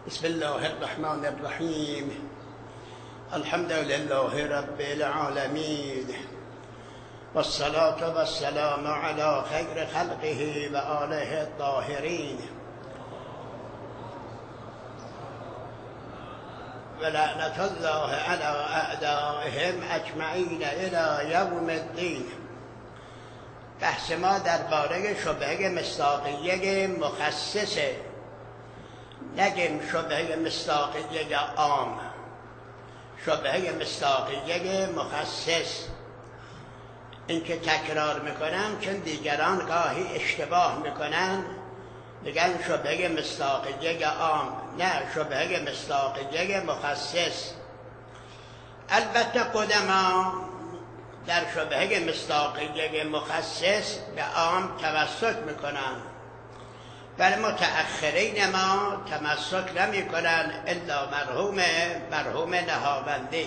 بسم الله الرحمن الرحیم. الحمد لله رب العالمین والصلاة والسلام على خیر خلقه و آله الطاهرین و لعنت الله علی اعدائهم اجمعین الی یوم الدین. بحث ما درباره شبهه مصداقیه مخصصه، نگیم شبهه مصداقیه عام، شبهه مصداقیه مخصص. این که تکرار میکنم چون دیگران گاهی اشتباه میکنن، میگن شبهه مصداقیه عام، نه، شبهه مصداقیه مخصص. البته قدما در شبهه مصداقیه مخصص به عام تمسک میکنن، ولی متأخرین ما تمسک نمی کنن الا مرحوم نهاوندی.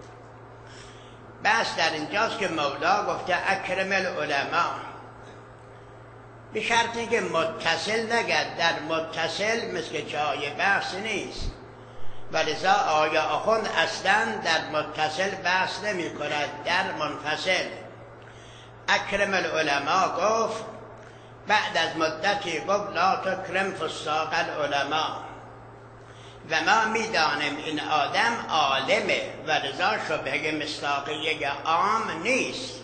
بس در اینجاست که مولا گفته اکرم العلماء، به شرطی که متصل نگد. در متصل مثل جای بحث نیست، ولذا آیا آخوند اصلا در متصل بحث نمی کند، در منفصل. اکرم العلماء گفت، بعد از مدتی گفت لا تکرم فساق العلماء. و ما میدانیم این آدم عالمه، ولذا شبهه مصداقیه عام نیست.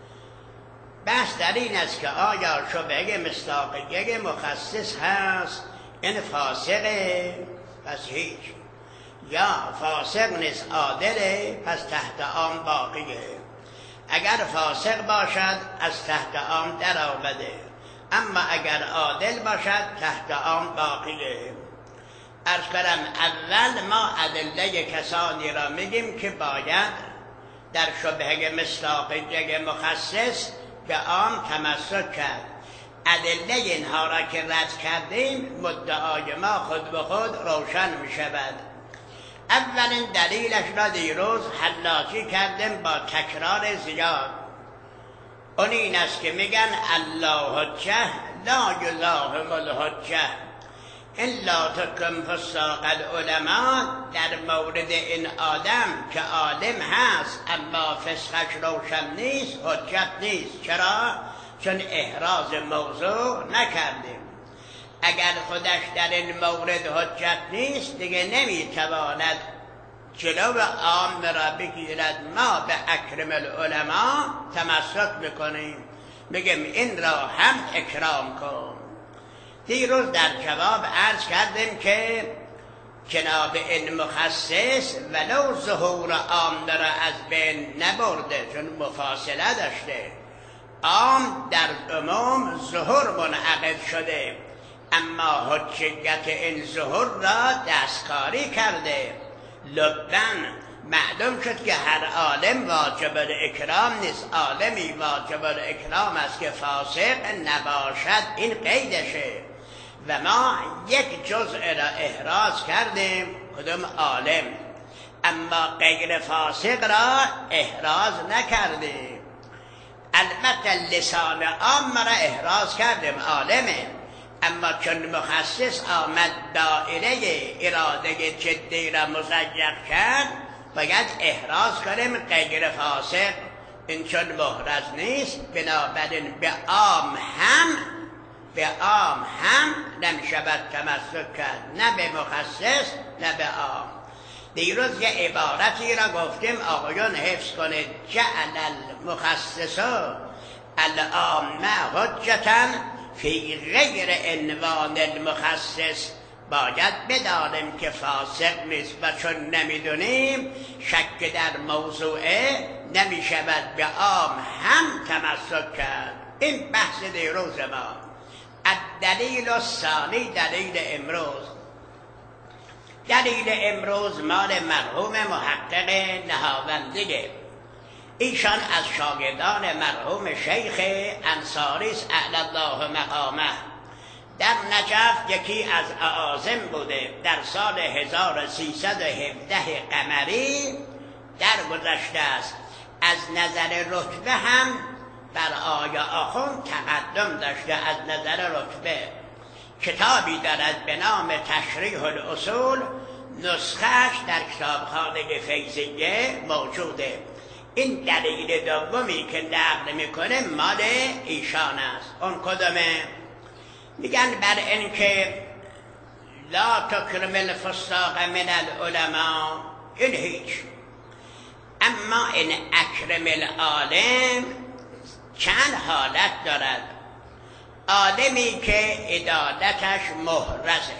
بحث در این است که آیا شبهه مصداقیه مخصص هست، این فاسقه پس هیچ، یا فاسق نیست عادله پس تحت عام باقیه. اگر فاسق باشد از تحت عام در آمده، اما اگر عادل باشد تحت عام باقیه. عرض کنم اول ما ادله کسانی را میگیم که باید در شبهه مصداقیه مخصص به عام تمسک کرد. ادله اینها را که رد کردیم، مدعای ما خود به خود روشن می شود. اولین دلیلش را دیروز حلاجی کردیم با تکرار زیاد. اون این است که میگن الله حجه لا یزاحم الحجه الا تکن فساق العلماء. در مورد این آدم که عالم هست اما فسقش روشن نیست، حجت نیست. چرا؟ چون احراز موضوع نکردیم. اگر خودش در این مورد حجت نیست، دیگه نمیتواند جلو عام را بگیرد. ما به اکرم العلماء تمسک بکنیم، بگیم این را هم اکرام کن. دیروز در جواب عرض کردیم که جناب این مخصص ولو ظهور عام را از بین نبرده، چون مفاصله داشته. عام در عموم ظهور منعقد شده، اما حجیت این ظهور را دستکاری کرده. لبن معلوم شد که هر عالم واجب الاکرام نیست. عالمی واجب الاکرام است که فاسق نباشد، این قیدشه. و ما یک جزء را احراز کردیم، کدوم عالم، اما غیر فاسق را احراز نکردیم. البته لسان عام را احراز کردیم، عالمه، اما چون مخصص آمد دائره اراده جدی را مزیق کرد، باید احراز کنیم غیر فاسق. این چون محرز نیست، بنابراین به عام هم نمیشود تمسک کرد، نه به مخصص نه به عام. دیروز یه عبارتی را گفتیم آقایان حفظ کنید، جعل المخصص العام حجتا فی غیر عنوان المخصص. باید بدانیم که فاسق نیست و چون نمیدونیم شک در موضوعه، نمیشود به عام هم تمسک کرد. این بحث دیروز ما. الدلیل الثانی، دلیل امروز. دلیل امروز مال مرحوم محقق نهاوندیه. ایشان از شاگردان مرحوم شیخ انصاری است اعلی الله مقامه. در نجف یکی از اعاظم بوده. در سال 1317 قمری درگذشته است. از نظر رتبه هم بر آقای آخوند تقدم داشته از نظر رتبه. کتابی دارد به نام تشریح الاصول، نسخهش در کتابخانه فیضیه موجوده. این دلیل دومی که نقل میکنه مال ایشان است. اون کدومه؟ میگن بر اینکه لا تکرم الفساق من العلماء، این هیچ. اما این اکرم العالم چند حالت دارد. عالمی که عدالتش محرزه،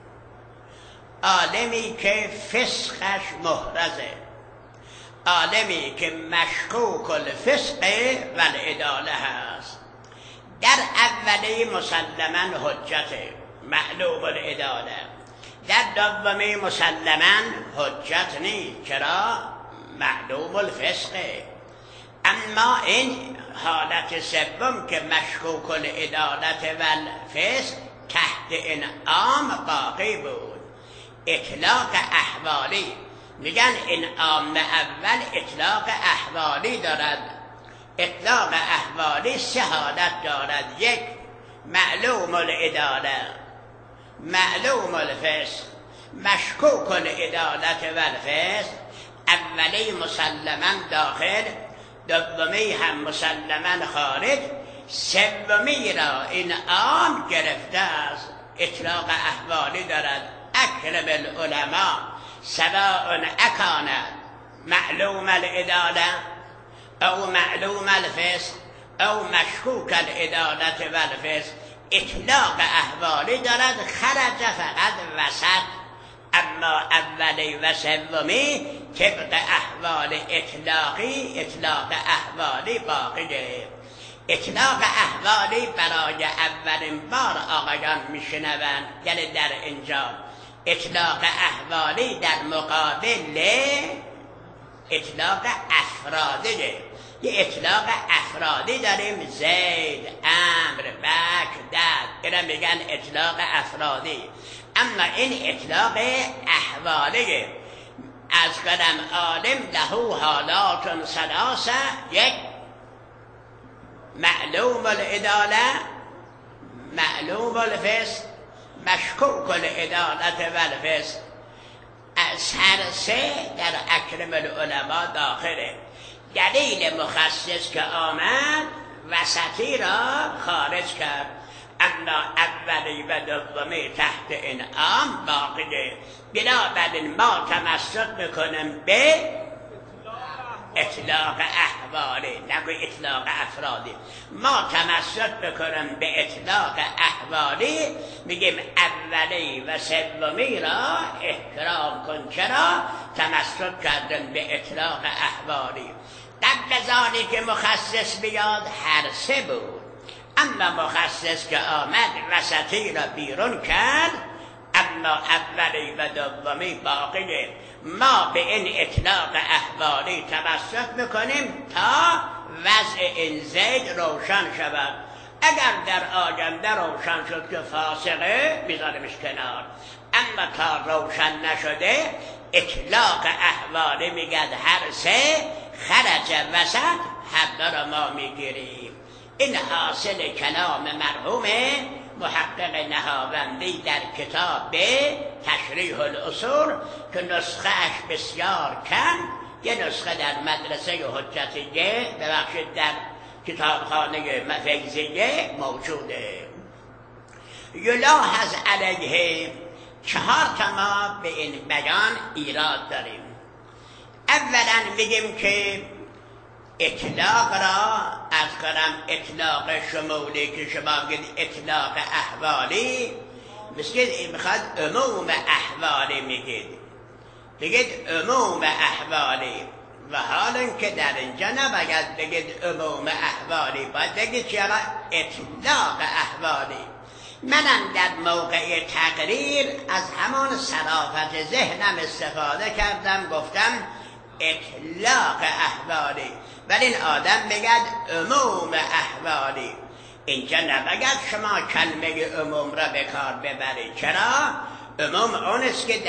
عالمی که فسقش محرزه، عالمی که مشکوک الفسق و العداله هست. در اولی مسلما حجته، معلوم العداله. در دومی مسلما حجت نیست، چرا؟ معلوم الفسقه. اما این حالت سوم که مشکوک العدالت و الفسق تحت انعام باقی بود، اطلاق احوالی. میگن انعام اول اطلاق احوالی دارد. اطلاق احوالی سه حالت دارد: یک، معلوم العدالت، معلوم الفسق، مشکوک العدالت و الفسق. اولی مسلما داخل، دومی هم مسلما خارج، سومی را انعام گرفته است. اطلاق احوالی دارد: اکرم العلماء سواء اکاند معلوم العدالة او معلوم الفسق او مشکوک العدالت و الفسق. اطلاق احوالی دارد، خرج فقط وسط. اما اولی و سومی طبق احوال اطلاقی، اطلاق احوالی باقیه. اطلاق احوالی برای اولین بار آقایان میشنوند، یعنی در اینجا اطلاق احوالی در مقابل اطلاق افرادیه. یه اطلاق افرادی داریم: زید، امر، بکر، دد. اینا میگن اطلاق افرادی. اما این اطلاق احوالیه. از قدم عالم له حالات ثلاثه: یک، معلوم العدالة، معلوم الفسق، مشکوک العدالت و الفسق. از هر سه در اکرم العلماء داخله. دلیل مخصص که آمد وسطی را خارج کرد، اما اولی و دومی تحت انعام باقیه. بنابراین ما تمسک میکنیم به اطلاق احوالی، نگو اطلاق افرادی. ما تمسک بکنیم به اطلاق احوالی، میگیم اولی و سومی را احترام کن. چرا؟ تمسک کردن به اطلاق احوالی. قبل زانی که مخصص بیاد هر سه بود، اما مخصص که آمد وسطی را بیرون کرد، اما اولی و دومی باقیه. ما به این اطلاق احوالی تمسک میکنیم تا وضع این زید روشن شود. اگر در آینده روشن شد که فاسقه، بیزاریمش کنار. اما تا روشن نشده اطلاق احوالی میگد هر سه خرج وسط، هر را ما میگیریم. این حاصل کلام مرحوم محقق نهاوندی در کتاب تشریح الاصول که نسخهش بسیار کم، یه نسخه در مدرسه حجتیه، ببخشید در کتابخانه فیضیه موجوده. یلاحظ علیه 4 ما به این بیان ایراد داریم. اولا میگیم که اطلاق را از کنم اطلاق شمولی که شما بگید اطلاق احوالی، مثل میخواد عموم احوالی بگید عموم احوالی، و حال اینکه در اینجا نباید بگید عموم احوالی، باید بگید چرا اطلاق احوالی. منم در موقع تقریر از همان صرافت ذهنم استفاده کردم، گفتم اطلاق احوالی، ولی این آدم میگد عموم احوالی. اینجا نباید شما کلمه عموم را به کار ببرید. چرا؟ عموم اون است که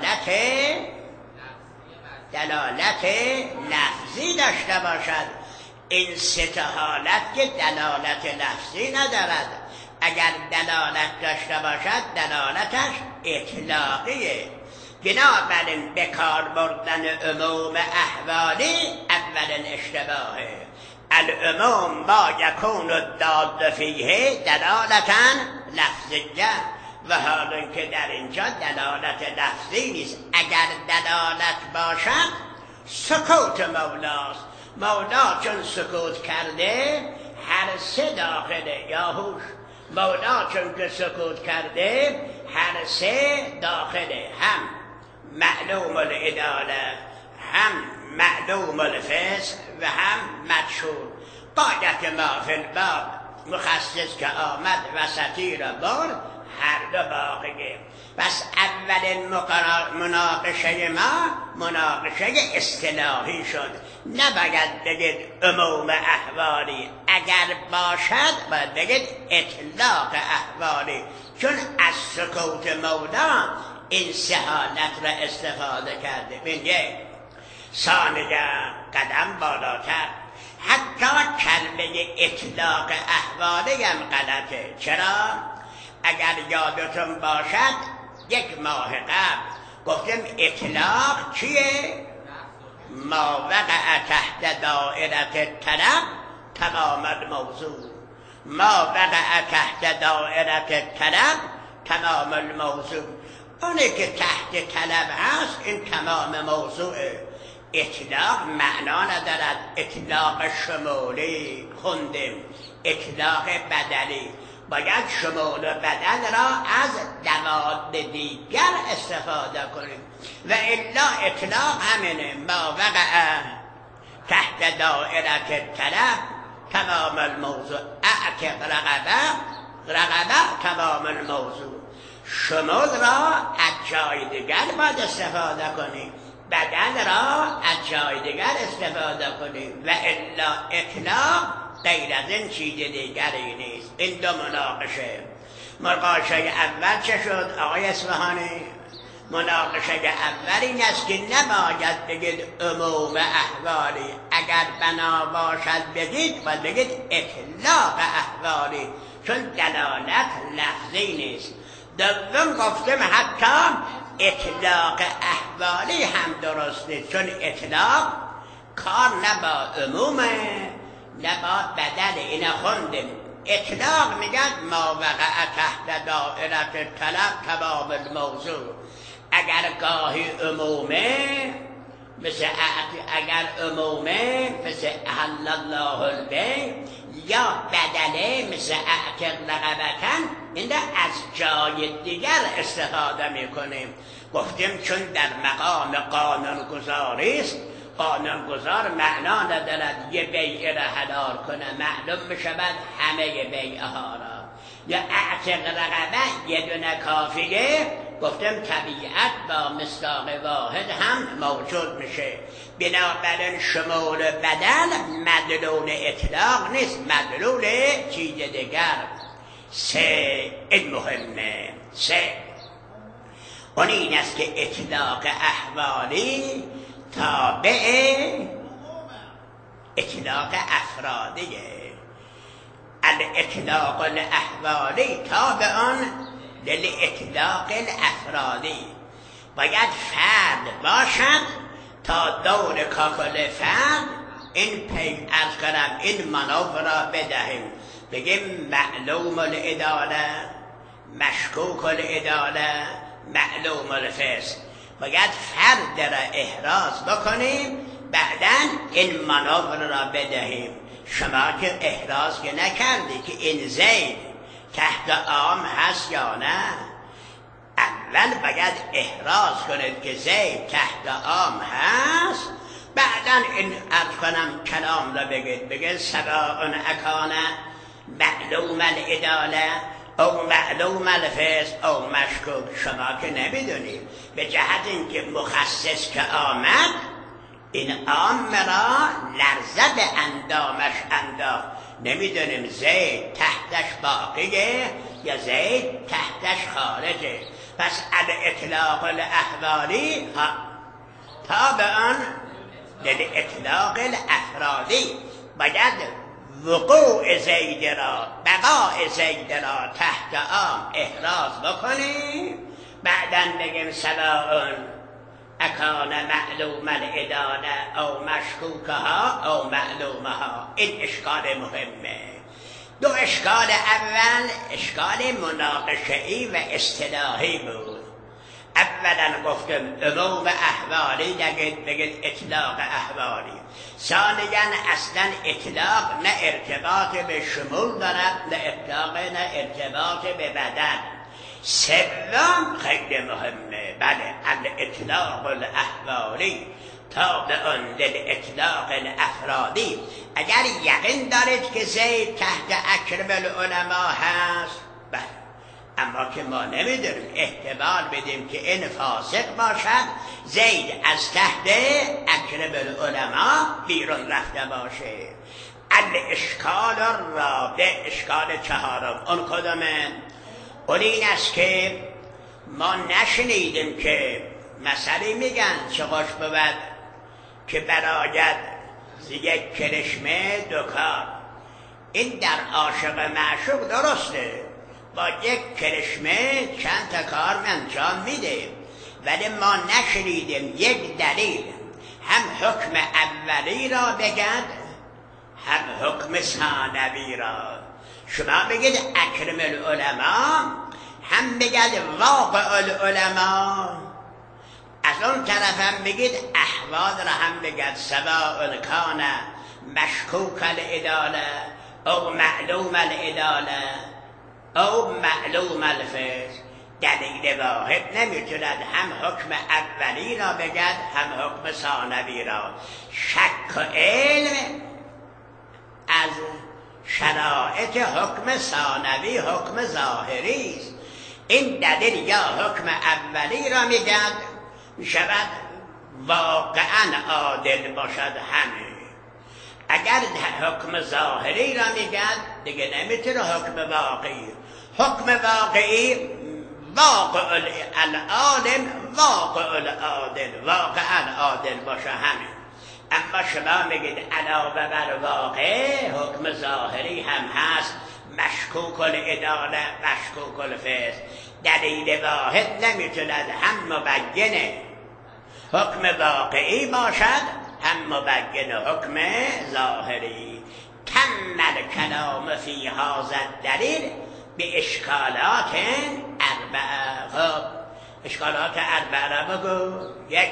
دلالت لفظی داشته باشد. این 3 حالت که دلالت لفظی ندارد. اگر دلالت داشته باشد دلالتش اطلاقیه. بنابراین به کار بردن عموم احوالی اولا اشتباهه. العموم ما یکون الدال فیه دلالتا لفظیه و حالا که در اینجا دلالت لفظی نیست. اگر دلالت باشد سکوت مولاست. مولا چون سکوت کرده هر سه داخله یا هوش. مولا چون که سکوت کرده هر سه داخله، هم معلوم العداله، هم معلوم الفسق و هم مجهول. قاعدت ما فی الباب مخصص که آمد وسطی را برد هر دو باقیه. پس اولین مناقشه ما مناقشه اصطلاحی شد. نباید بگید عموم احوالی، اگر باشد باید بگید اطلاق احوالی، چون از سکوت مولا این سه حالت را استفاده کرده. میگه ثانیه قدم بالاتر، حتی کلمه اطلاق احوالی هم غلطه. چرا؟ اگر یادتون باشد یک ماه قبل گفتم اطلاق چیه؟ ما وقع تحت دائره طلب تمام الموضوع. ما وقع تحت دائره طلب تمام الموضوع. اونی که تحت طلب هست این تمام موضوعه. اطلاق معنا ندارد اطلاق شمولی خوندیم، اطلاق بدلی. باید شمول بدل را از دواد دیگر استفاده کنیم و الا اطلاق همینه. ما وقع تحت دائره طلب تمام الموضوع. اعتق رقبه تمام الموضوع. شمول را از جای دیگر باید استفاده کنیم، بدل را از جای دیگر استفاده کنیم و الا اطلاق غیر از این چیز دیگری نیست. این دو مناقشه. مناقشه اول چه شد آقای اصفهانی؟ مناقشه اول این است که نباید بگید عموم احوالی، اگر بنا باشد بگید باید بگید اطلاق احوالی، چون دلالت لفظی نیست. دوم گفتم حتی اطلاق احوالی هم درست نیست، چون اطلاق کار نه با عمومه نه با بدل. اینا خوندیم. اطلاق میگن ما وقع تحت دائره طلب تمام الموضوع. اگر گاهی عمومه مثل احل الله البیع، یا بدله مثل اعتق رقبتن، این از جای دیگر استفاده میکنیم. گفتیم چون در مقام قانونگذاری است، قانونگذار معنا ندارد یه بیع را حلال کنه، معلوم میشود همه بیعها را. یا اعتق رقبه یه دونه کافیه، گفتم طبیعت با مصداق واحد هم موجود میشه. بنابراین شمول بدل مدلول اطلاق نیست، مدلول چیز دیگر. سه این مهمه. سه اون این است که اطلاق احوالی تابع اطلاق افرادیه. الاطلاق الاحوالی تابع للاطلاق الافرادی. باید فرد باشد تا دور کاکل فرد این منوع را بدهیم. بگیم معلوم العداله، مشکوک العداله، معلوم الفسق. باید فرد را احراز بکنیم، بعداً این منوع را بدهیم. شما که احراز که نکردی که این زید تحت عام هست یا نه، اول باید احراز کنید که زید تحت عام هست، بعداً این عرض کنم کلام را بگید سواء اکان معلوم العداله او معلوم الفسق او مشکوک. شما که نمیدونید، به جهت اینکه مخصص که آمد این عام را لرزه به اندامش انداخت. نمیدونیم زید تحتش باقیه یا زید تحتش خارجه. پس الاطلاق الاحوالی تابع للاطلاق الافرادی. باید وقوع زید را، بقاء زید را تحت عام احراز بکنیم، بعدن بگیم سواء اکان معلوم العدالة او مشکوکها او معلومها. این اشکال مهمه. دو اشکال اول اشکال مناقشه‌ای و اصطلاحی بود. اولا گفتم عموم احوالی، بگید اطلاق احوالی. ثانیا اصلا اطلاق نه ارتباط به شمول دارد، نه اطلاق نه ارتباط به بدن. سوم خیلی مهمه، بله، الاطلاق الاحوالی تابع للاطلاق الافرادی. اگر یقین دارید که زید تحت اکرم العلماء هست، بله، اما که ما نمیدونیم، احتمال بدیم که این فاسق باشد، زید از تحت اکرم العلماء بیرون رفته باشه. الاشکال الرابع، اشکال چهارم، اون کدامه؟ اون این است که ما نشنیدیم که مثلی میگن چه خوش بود که براید یک کرشمه دو کار. این در عاشق معشوق درسته، با یک کرشمه چند تا کار انجام میده، ولی ما نشنیدیم یک دلیل هم حکم اولی را بگد هم حکم ثانوی را. شما بگید اکرم العلماء، هم بگید واقع العلماء، از اون طرف هم بگید احوال را هم بگید سواء کان مشکوک العدالة او معلوم العدالة او معلوم الفسق. دلیل واحد نمیتوند هم حکم اولی را بگد هم حکم ثانوی را. شک و علم از شرائط حکم ثانوی حکم ظاهری است. این دلیل یا حکم اولی را میگد میشود واقعا عادل باشد همه. اگر حکم ظاهری را میگد دیگه نمیتونه حکم واقعی. حکم واقعی واقع العالم واقع العادل، واقعا عادل باشه همه. اما شما میگید علاوه بر واقع حکم ظاهری هم هست، مشکوک العدالة مشکوک الفسق. دلیل واحد نمیتوند هم مبین حکم واقعی باشد هم مبین حکم ظاهری. تم الکلام فی هذا الدلیل به اشکالات اربعه. خب اشکالات اربعه را بگو. یک،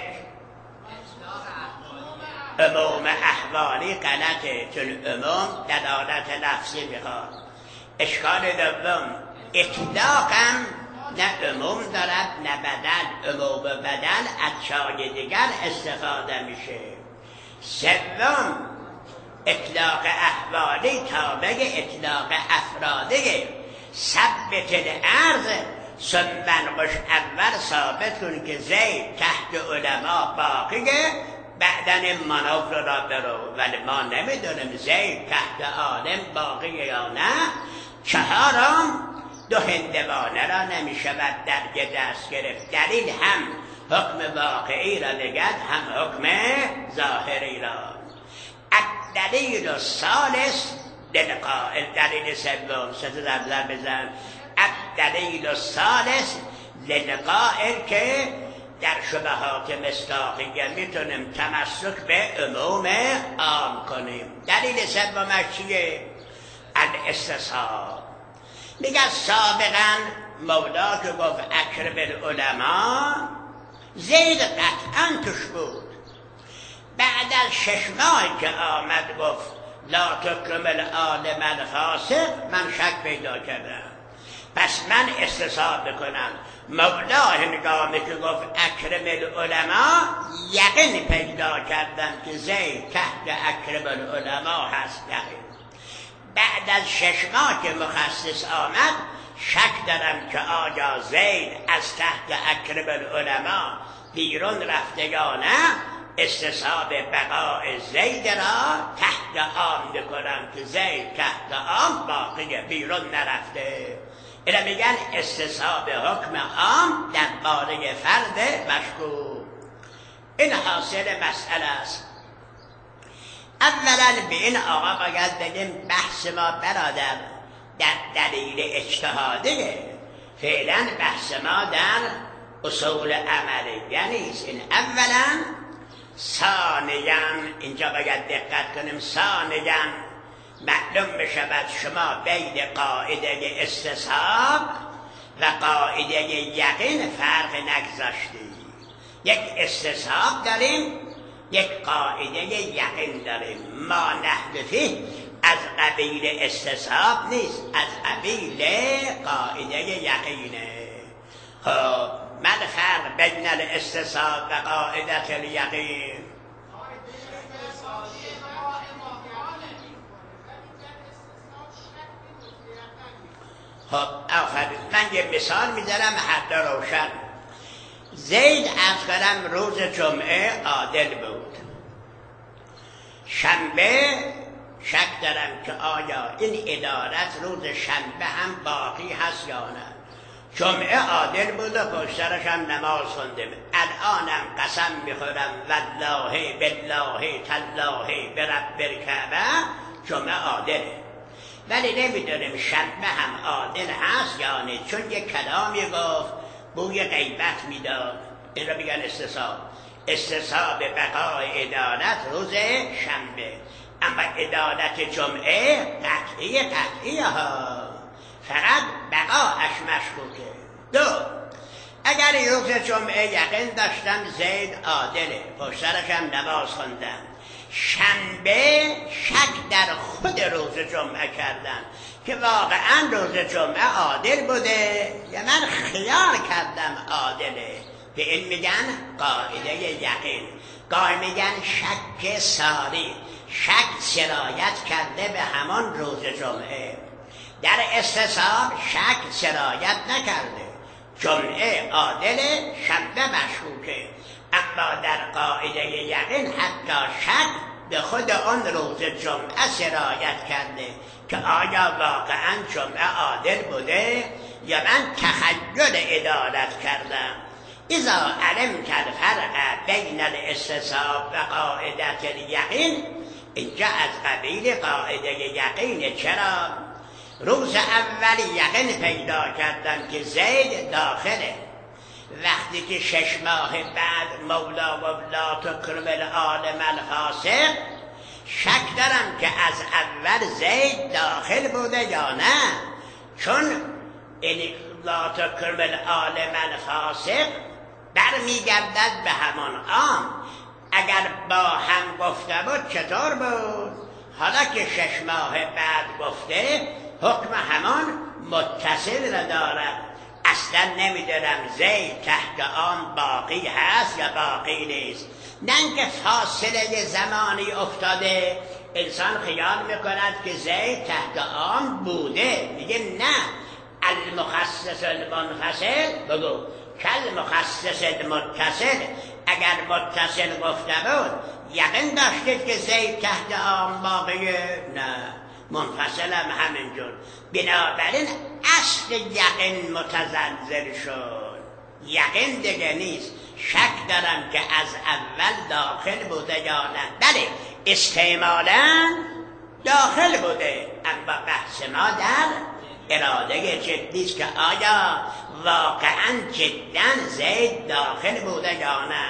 عموم احوالی غلطه، چون عموم دلالت لفظی میخواد. اشکال دوم اطلاقم نه عموم دارد نه بدل، عموم بدل از جای دیگر استفاده میشه. سوم اطلاق احوالی تابع اطلاق افرادیه. ثبت الارض سنبنقش اول ثابت کن که زید تحت علما باقیه، بعدن منافر را برو. ولی ما نمیدونیم زید تحت عالم باقیه یا نه. چهارم دو هندوانه را نمیشود درگ دست گرفت. دلیل هم حکم واقعی را نگد هم حکم ظاهری را. الدلیل الثالث للقائل، دلیل سوم ست زبزر بزن. الدلیل الثالث للقائل که در شبهات مصداقیه میتونیم تمسک به عموم عام کنیم. دلیل سومش چیه؟ الاستصحاب. میگه سابقا مولا که گفت اکرم العلماء زید قطعا توش بود. بعد از 6 ماهی که آمد گفت لا تکرم العالم الفاسق، من شک پیدا کردم. پس من استصحاب بکنم. مولا هنگامی که گفت اکرم العلماء یقین پیدا کردم که زید تحت اکرم العلماء هست. یقین. بعد از 6 ماه که مخصص آمد شک دارم که آیا زید از تحت اکرم العلماء بیرون رفته یا نه. استصحاب بقاء زید را تحت عام کنم که زید تحت عام باقیه، بیرون نرفته. اینا میگن استصحاب حکم عام در باره فرد مشکوک. این حاصل مسئله است. اولا به این آقا باید بگیم بحث ما برادر در دلیل اجتهاده، فعلا بحث ما در اصول عملیه نیست. این اولا. ثانیاً اینجا باید دقت کنیم، ثانیاً معلوم بشود شما بین قاعده استصحاب و قاعده یقین فرق نگذاشتید. یک استصحاب داریم، یک قاعده یقین داریم. ما نحدثی از قبیل استصحاب نیست، از قبیل قاعده یقینه. خب ما الفرق بین الاستصحاب و قاعده الیقین؟ خب آفرین. من یه مثال میذارم حتی روشن. زید از قدم روز جمعه عادل بود. شنبه شک دارم که آیا این ادارت روز شنبه هم باقی هست یا نه. جمعه عادل بود و پشترش هم نماز خونده. الانم قسم میخورم والله بالله تالله برب الکعبه جمعه عادله، ولی نمیدونیم شنبه هم عادل هست یا نه، چون یک کلامی گفت بوی غیبت میداد. این رو میگن استصحاب. استصحاب بقای عدالت روز شنبه، اما عدالت جمعه قطعی ها، فقط بقاش مشکوکه. دو، اگر روز جمعه یقین داشتم زید عادله، پشترش هم نماز خوندم، شنبه شک در خود روز جمعه کردم که واقعا روز جمعه عادل بوده یا من خیال کردم عادله، به این میگن قاعده یقین. گاهی میگن شک ساری، شک سرایت کرده به همان روز جمعه. در استصحاب شک سرایت نکرده، جمعه عادله، شنبه مشکوکه. اما در قاعده یقین حتی شک به خود آن روز جمعه سرایت کرده که آیا واقعا جمعه عادل بوده یا من تخیل عدالت کردم. اذا علم کرد فرق بین الاستصحاب و قاعده الیقین، اینجا از قبیل قاعده یقین. چرا؟ روز اول یقین پیدا کردم که زید داخله، وقتی که 6 ماه بعد مولا و لا تکرم العالم الفاسق، شک دارم که از اول زید داخل بوده یا نه، چون این لا تکرم العالم الفاسق برمیگردد به همان عام. اگر با هم گفته بود چطور بود؟ حالا که 6 ماه بعد گفته حکم همان متصل را دارد. اصلا نمیدونم زید تحت آن باقی هست یا باقی نیست. نه اینکه فاصله زمانی افتاده انسان خیال میکند که زید تحت آن بوده، میگه نه. المخصص المنفصل بگو کل مخصص المتصل. اگر متصل گفته بود یقین داشتید که زید تحت آن باقیه؟ نه، منفصل هم همینجور. بنابراین اصل یقین متزلزل شد، یقین دیگه نیست. شک دارم که از اول داخل بوده یا نه. بله استعمالا داخل بوده، اما بحث ما در اراده جدی است که آیا واقعا جدا زید داخل بوده یا نه.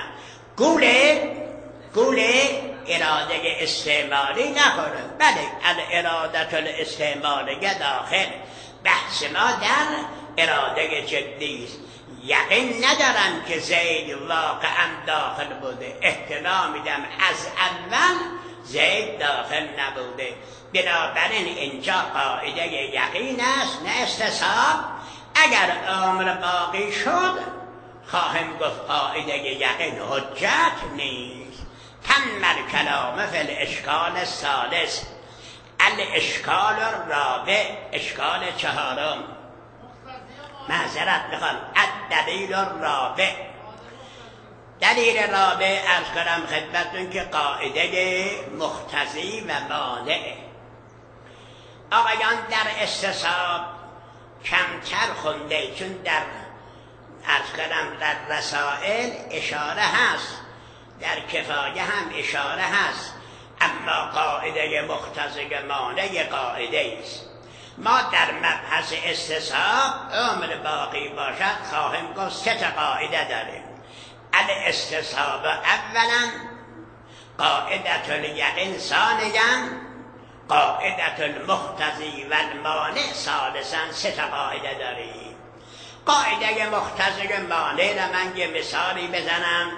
گوله اراده استعمالی نکنه. بله اراده الاستعمالیه داخل. بحث ما در اراده جدی است. یقین ندارم که زید واقعا داخل بوده، احتمال میدم از اول زید داخل نبوده. بنابراین اینجا قاعده یقین است نه استصحاب. اگر امر باقی شد خواهم گفت قاعده یقین حجت نیست. تم الکلام فی الاشکال الثالث. الاشکال الرابع، اشکال چهارم. معذرت میخوام، الدلیل الرابع. دلیل رابع عرض کنم خدمتتون که قاعده مقتضی و مانع. آقایان در استصحاب کمتر خونده، چون در عرض کنم در رسائل اشاره هست، در کفایه هم اشاره هست، اما قاعده مقتضی مانع قاعده است. ما در مبحث استصحاب عمر باقی باشد خواهیم گفت 3 قاعده داریم. الاستصحاب اولا، قاعده الیقین ثانیا، قاعده المقتضی و المانع ثالثا. 3 قاعده داریم. قاعده مقتضی مانع را من یه مثالی بزنم.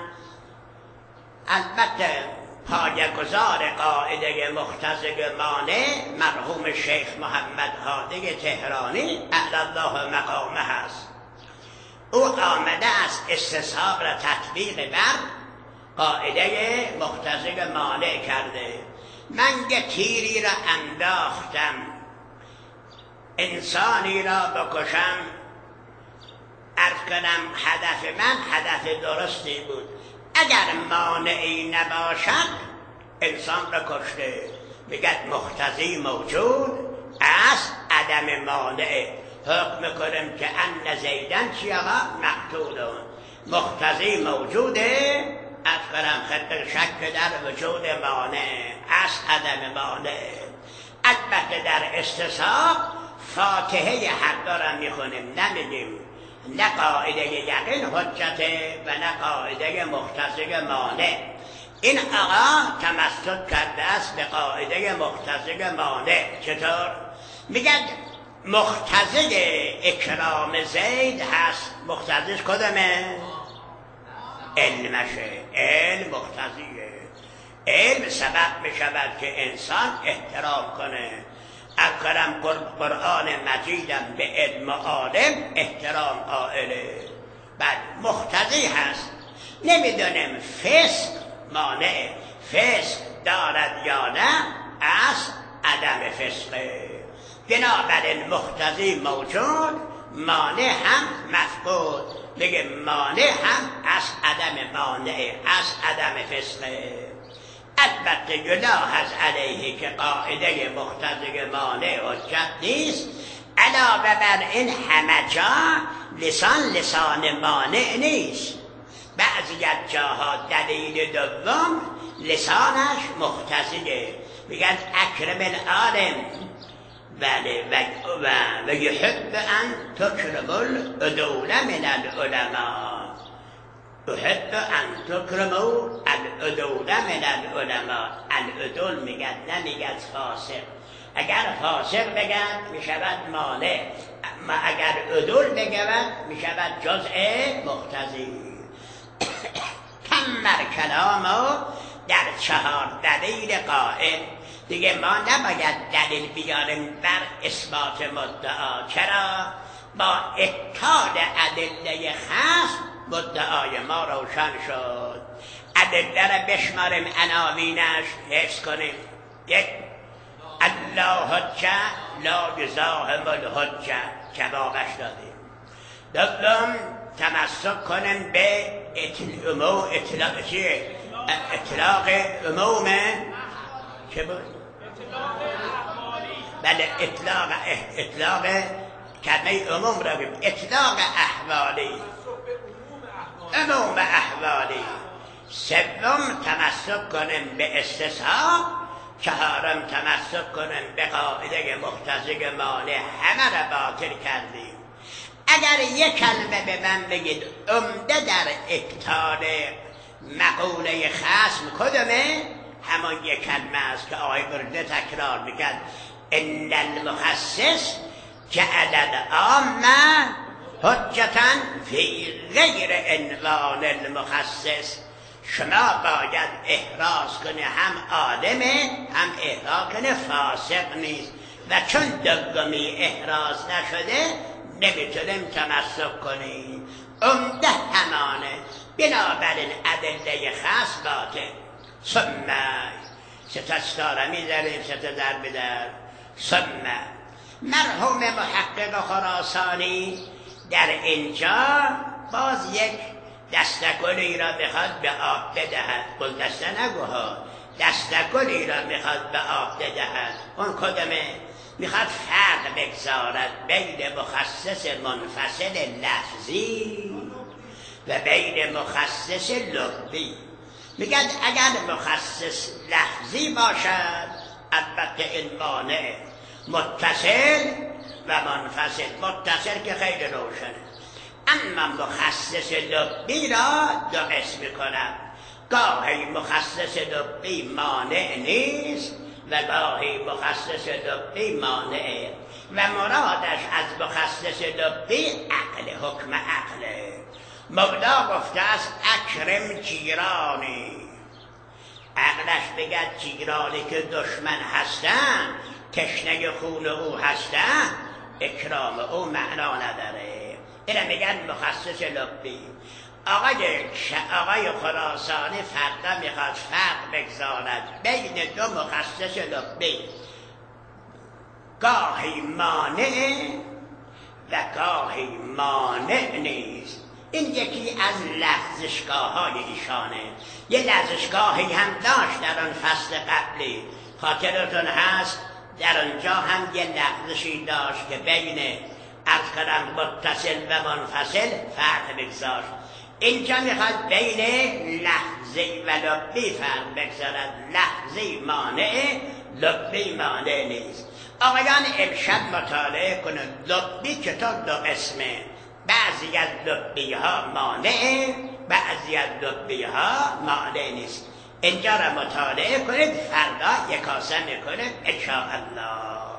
البته پایه‌گذار قاعده مقتضی مانع مرحوم شیخ محمد هادی تهرانی اعلی الله مقامه هست. او آمده است استصحاب را تطبیق بر قاعده مقتضی مانع کرده. من یه تیری را انداختم، انسانی را بکشم، عرض کنم هدف من هدف درستی بود. اگر مانعی نباشد انسان را کشته، میگه مقتضی موجود است عدم مانع. حکم کنیم که ان زیدن چی آقا؟ مقتولون. مقتضی موجوده، از کنم خطر شک در وجود مانع است عدم مانع. البته در استصحاب فاتحه حق را میخونیم، نمیگیم نه قاعده یقین حجته و نه قاعده مقتضی مانع. این آقا تمسک کرده است به قاعده مقتضی مانع. چطور؟ میگن مقتضی اکرام زید هست. مقتضیش کدامه؟ علمشه. علم مقتضیه. علم سبب میشود که انسان احترام کنه. اکرم قرآن مجیدم به علم عالم احترام قائله. بعد مقتضی هست. نمیدونیم فسق مانع فسق دارد یا نه، از عدم فسقه. بنابراین مقتضی موجود، مانع هم مفقود. بگه مانع هم از عدم مانع، از عدم فسقه. البته یلاحظ علیه که قاعده مقتضی مانع حجت نیست. علاوه بر این همه جا لسان مانع نیست. بعضی از جاها دلیل دوم لسانش مقتضیه. میگن اکرم العالم بله و یحب ان تکرم العدول من العلماء. یحب ان تکرموا العدول من العلماء. العدول میگن، نمیگن فاسق. اگر فاسق بگن میشود مانع، اما اگر عدول بگن میشود جزء مقتضی. کمر کلامو در 4 دلیل قائل. دیگه ما نباید دلیل بیاریم بر اثبات مدعا. چرا؟ با اتحاد ادله خاص مدعای ما روشن شد. ادله را بشماریم، عناوینش حفظ کنیم. 1. الله حجه لا یزاحم الحجه، جوابش دادیم. 2. تمسک کنیم به اطلاق عموم چه بود؟ بله، اطلاق کلمه عموم را بیم. اطلاق احوالی، عموم احوالی. 3. تمسک کنیم به استصحاب. 4. تمسک کنیم به قاعده مقتضی مانع. همه را باطل کردیم. اگر یک کلمه به من بگید عمده در ابطال مقوله خصم کدومه؟ همان یک کلمه است که آقای برده تکرار میکرد. ان المخصص جعل العامه حجتا فی غیر عنوان المخصص. شما باید احراز کنه هم عالمه، هم احراز کنه فاسق نیست. و چون دومی احراز نشده نمیتونیم تمسک کنیم. عمده همانه. بنابراین ادله خاص باطل. ثم 3 استاره میذاریم، 3 ضرب در. ثم مرحوم محقق خراسانی در اینجا باز یک دستگلی را میخواد به آب بدهد. گلدسته نگوها، دستگلی را میخواد به آب بدهد. اون کدومه؟ میخواد فرق بگذارد بین مخصص منفصل لفظی و بین مخصص لغوی. میگن اگر مخصص لفظی باشد البته این مانع متصل و منفصل. متصل که خیلی روشنه، اما مخصص لبی را دو قسم میکنم. گاهی مخصص لبی مانع نیست و گاهی مخصص لبی مانعه و مرادش از مخصص لبی عقل، حکم عقله. مولا گفته است اکرم جیرانی، عقلش بگد جیرانی که دشمن هستن، تشنه خون او هستن، اکرام او معنا نداره. اینه میگن مخصص لبی. آقای خراسانی فردا میخواد فرق بگذارد بین دو مخصص لبی، گاهی مانع و گاهی مانع نیست. این یکی از لغزشگاه های ایشانه. یه لغزشگاهی هم داشت در آن فصل قبلی، خاطرتون هست؟ در آنجا هم یه لغزشی داشت که بین اذکرم متصل و منفصل فرق بگذار. اینجا میخواد بین لحظی و لبی فرق بگذارد. لحظی مانع، لبی مانع نیست. آقایان امشب مطالعه کنند لبی چطور دو قسمه. بعضی از لبی ها مانع، بعضی از لبی ها مانع نیست. اینجا را مطالعه کنید، فردا یکاسه میکنید ان شاء الله.